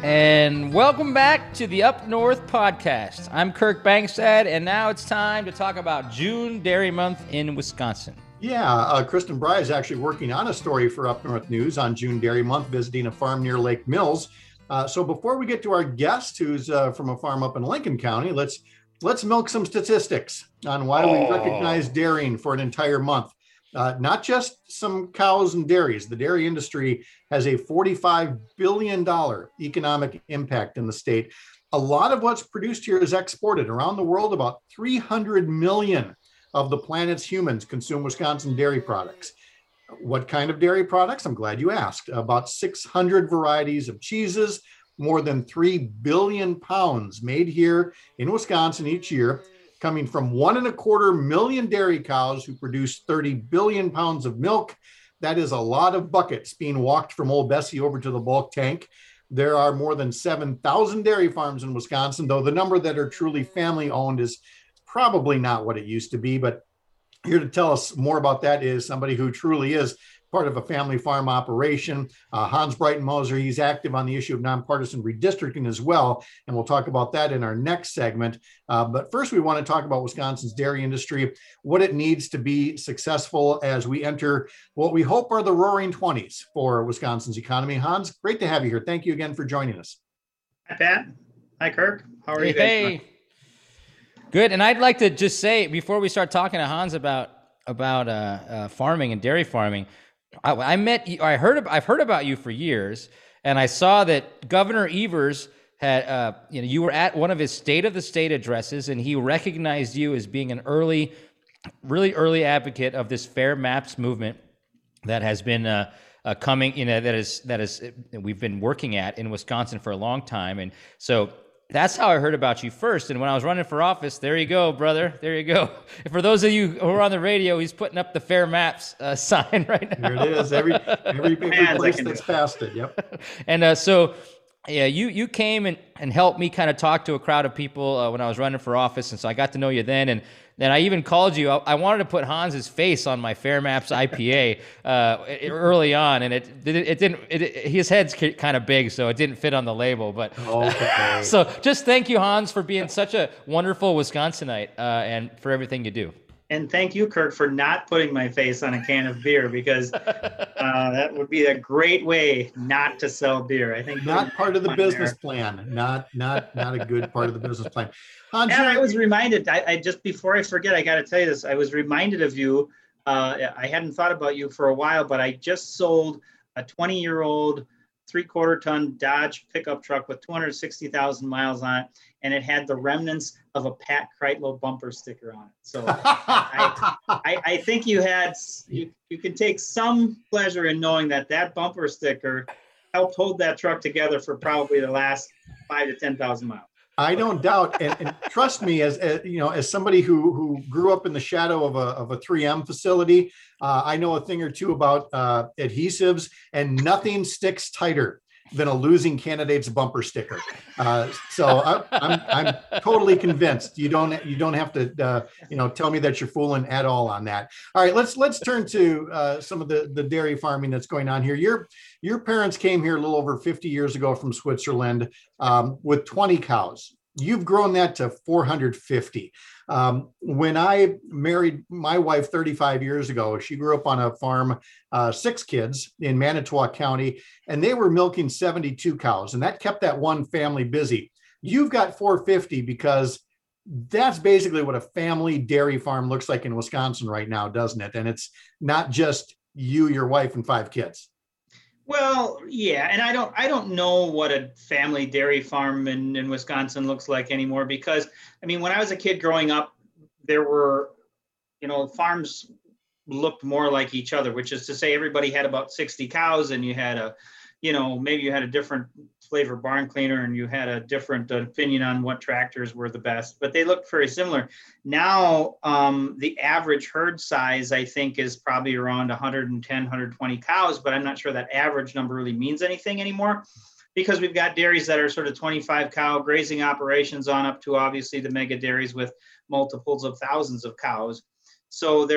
And welcome back to the Up North podcast. I'm Kirk Bangstad, and now it's time to talk about June Dairy Month in Wisconsin. Yeah, Kristen Bry is actually working on a story for Up North News on June Dairy Month, visiting a farm near Lake Mills. So before we get to our guest, who's from a farm up in Lincoln County, let's milk some statistics on why we recognize dairying for an entire month. Not just some cows and dairies. The dairy industry has a $45 billion economic impact in the state. A lot of what's produced here is exported around the world. About 300 million of the planet's humans consume Wisconsin dairy products. What kind of dairy products? I'm glad you asked. About 600 varieties of cheeses, more than 3 billion pounds made here in Wisconsin each year, coming from 1.25 million dairy cows who produce 30 billion pounds of milk. That is a lot of buckets being walked from Old Bessie over to the bulk tank. There are more than 7,000 dairy farms in Wisconsin, though the number that are truly family owned is probably not what it used to be. But here to tell us more about that is somebody who truly is part of a family farm operation, Hans Breitenmoser. He's active on the issue of nonpartisan redistricting as well, and we'll talk about that in our next segment. But first, we want to talk about Wisconsin's dairy industry, what it needs to be successful as we enter what we hope are the roaring 20s for Wisconsin's economy. Hans, great to have you here. Thank you again for joining us. Hi, Pat. Hi, Kirk. How are you guys doing? Good. And I'd like to just say, before we start talking to Hans about farming and dairy farming, I've heard about you for years, and I saw that Governor Evers had, you were at one of his State of the State addresses, and he recognized you as being an really early advocate of this Fair Maps movement that has been coming, that we've been working at in Wisconsin for a long time, and so. That's how I heard about you first. And when I was running for office, there you go, brother. There you go. And for those of you who are on the radio, he's putting up the Fair Maps sign right now. There it is. Every place that's passed it. Yep. And so, yeah, you came and helped me kind of talk to a crowd of people when I was running for office. And so I got to know you then. And then I even called you. I wanted to put Hans's face on my Fair Maps IPA early on, and it didn't. His head's kind of big, so it didn't fit on the label. But okay. So just thank you, Hans, for being such a wonderful Wisconsinite and for everything you do. And thank you, Kirk, for not putting my face on a can of beer, because that would be a great way not to sell beer. I think not part of the business plan. Not a good part of the business plan. Hans, and I was reminded. I just before I forget, I got to tell you this. I was reminded of you. I hadn't thought about you for a while, but I just sold a 20-year-old 3/4 ton Dodge pickup truck with 260,000 miles on it, and it had the remnants of a Pat Kreitlow bumper sticker on it. So I think you can take some pleasure in knowing that bumper sticker helped hold that truck together for probably the last 5,000 to 10,000 miles. I don't doubt, and trust me, as somebody who grew up in the shadow of a 3M facility, I know a thing or two about adhesives, and nothing sticks tighter than a losing candidate's bumper sticker. So I'm totally convinced. You don't have to tell me that you're fooling at all on that. All right, let's turn to some of the dairy farming that's going on here. Your parents came here a little over 50 years ago from Switzerland with 20 cows. You've grown that to 450. When I married my wife 35 years ago, she grew up on a farm, 6 kids in Manitowoc County, and they were milking 72 cows, and that kept that one family busy. You've got 450 because that's basically what a family dairy farm looks like in Wisconsin right now, doesn't it? And it's not just you, your wife, and 5 kids. Well, yeah, and I don't know what a family dairy farm in Wisconsin looks like anymore, because I mean, when I was a kid growing up, there were, farms looked more like each other, which is to say everybody had about 60 cows, and you had maybe you had a different flavor barn cleaner, and you had a different opinion on what tractors were the best, but they looked very similar. Now, the average herd size, I think, is probably around 110, 120 cows, but I'm not sure that average number really means anything anymore, because we've got dairies that are sort of 25 cow grazing operations on up to obviously the mega dairies with multiples of thousands of cows. So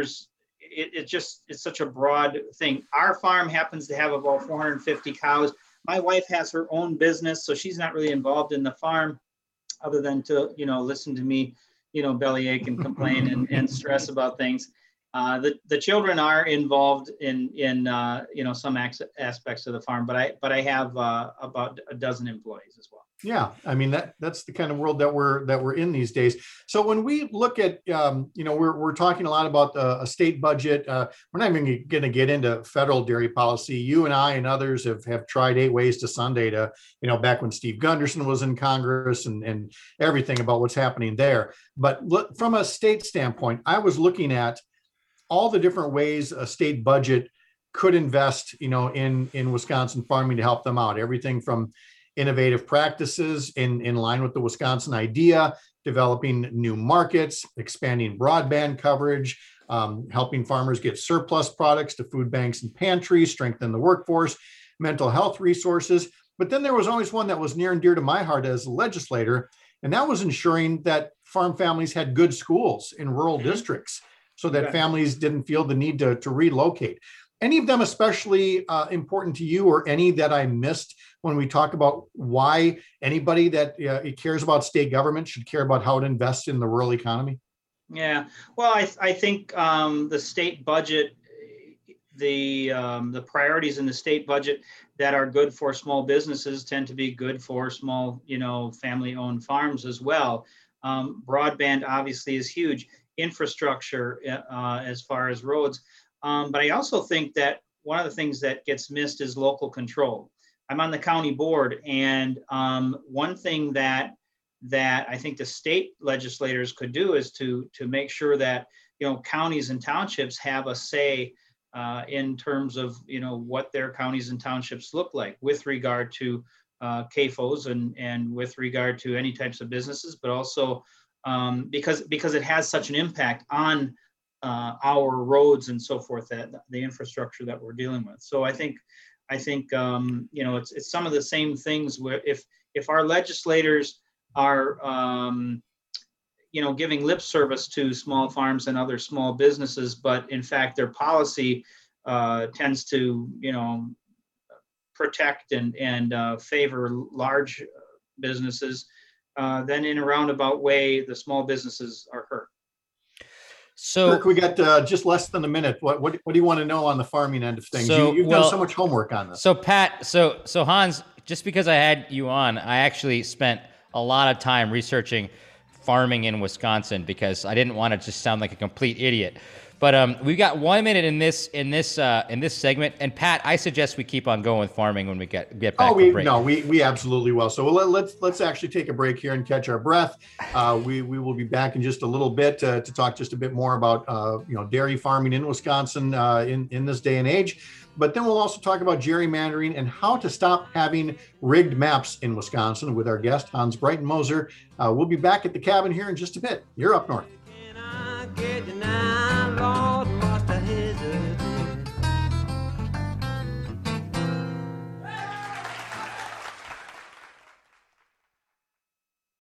it's such a broad thing. Our farm happens to have about 450 cows. My wife has her own business, so she's not really involved in the farm other than to, listen to me, bellyache and complain and stress about things. The children are involved in some aspects of the farm, but I have about a dozen employees as well. Yeah, I mean that's the kind of world that we're in these days. So when we look at we're talking a lot about a state budget. We're not even going to get into federal dairy policy. You and I and others have tried 8 ways to Sunday to back when Steve Gunderson was in Congress and everything about what's happening there. But look, from a state standpoint, I was looking at all the different ways a state budget could invest in Wisconsin farming to help them out. Everything from innovative practices in line with the Wisconsin idea, developing new markets, expanding broadband coverage, helping farmers get surplus products to food banks and pantries, strengthen the workforce, mental health resources. But then there was always one that was near and dear to my heart as a legislator, and that was ensuring that farm families had good schools in rural districts so that families didn't feel the need to relocate. Any of them especially important to you, or any that I missed when we talk about why anybody that cares about state government should care about how it invests in the rural economy? Yeah, well, I think the state budget, the priorities in the state budget that are good for small businesses tend to be good for small, family-owned farms as well. Broadband obviously is huge. Infrastructure as far as roads. But I also think that one of the things that gets missed is local control. I'm on the county board, and one thing that I think the state legislators could do is to make sure that counties and townships have a say in terms of what their counties and townships look like with regard to CAFOs and with regard to any types of businesses, but also because it has such an impact on our roads and so forth, that the infrastructure that we're dealing with. So I think it's some of the same things where if our legislators are giving lip service to small farms and other small businesses, but in fact their policy tends to protect and favor large businesses, then in a roundabout way the small businesses are hurt. So Kirk, we got just less than a minute. What do you want to know on the farming end of things? You've done so much homework on this. So Pat, so Hans, just because I had you on, I actually spent a lot of time researching farming in Wisconsin because I didn't want to just sound like a complete idiot. But we've got 1 minute in this segment, and Pat, I suggest we keep on going with farming when we get back. We absolutely will. So let's actually take a break here and catch our breath. We will be back in just a little bit to talk just a bit more about dairy farming in Wisconsin in this day and age. But then we'll also talk about gerrymandering and how to stop having rigged maps in Wisconsin with our guest Hans Breitenmoser. We'll be back at the cabin here in just a bit. You're up north.